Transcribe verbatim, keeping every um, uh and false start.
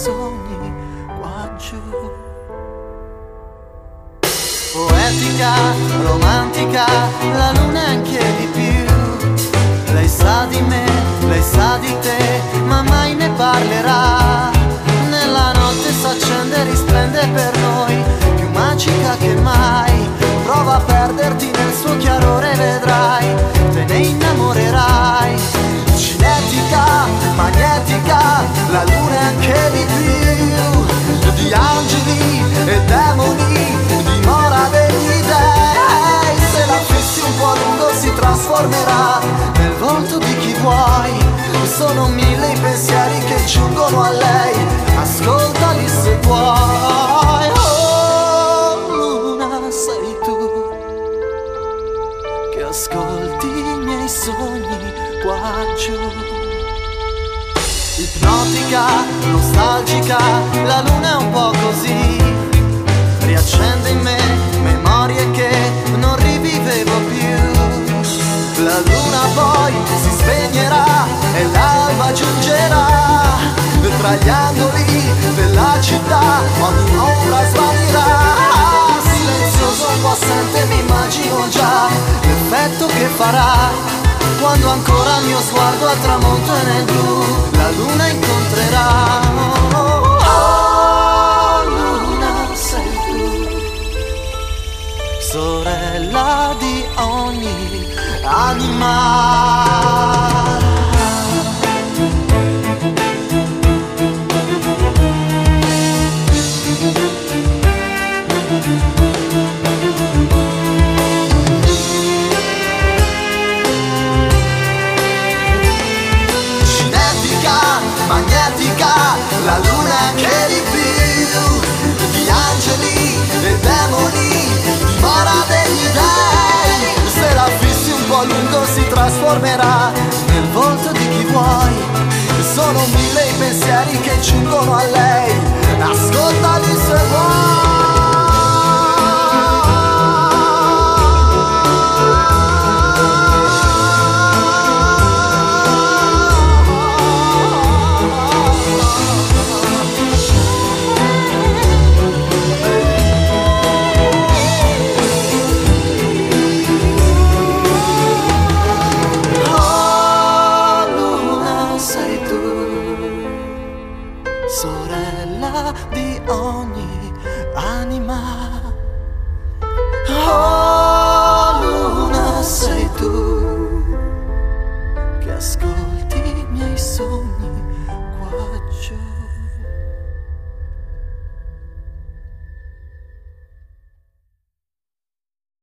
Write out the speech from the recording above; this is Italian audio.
sogni qua giù. Poetica, romantica, la luna è anche di più. Lei sa di me, lei sa di te, ma mai ne parlerà. Nella notte s'accende e risplende per noi, più magica che mai. Prova a perderti nel suo chiarore, vedrai, te ne innamorerai. Cinetica, magnetica, la luna è anche di più. Di angeli e demoni, dimora degli dei. Se la fissi un po' a lungo si trasformerà nel volto di chi vuoi. Sono mille i pensieri che giungono a lei, ascoltali se vuoi. Oh, luna sei tu, che ascolti i miei sogni qua giù. Ipnotica, nostalgica, la luna è un po' così. Riaccende in me memorie che non rivivevo più. La luna poi si spegnerà e l'alba giungerà. Tra gli angoli della città ogni ombra svanirà. Silenzioso, un po' assente, mi immagino già l'effetto che farà quando ancora il mio sguardo al tramonto e nel blu la luna incontrerà. Oh, luna sei tu, sorella di ogni anima. La luna che di più, di angeli e demoni, dimora degli dei. Se la fissi un po' a lungo si trasformerà nel volto di chi vuoi. Sono mille i pensieri che giungono a lei, ascoltali se vuoi. Sorella di ogni anima. Oh, luna sei tu, che ascolti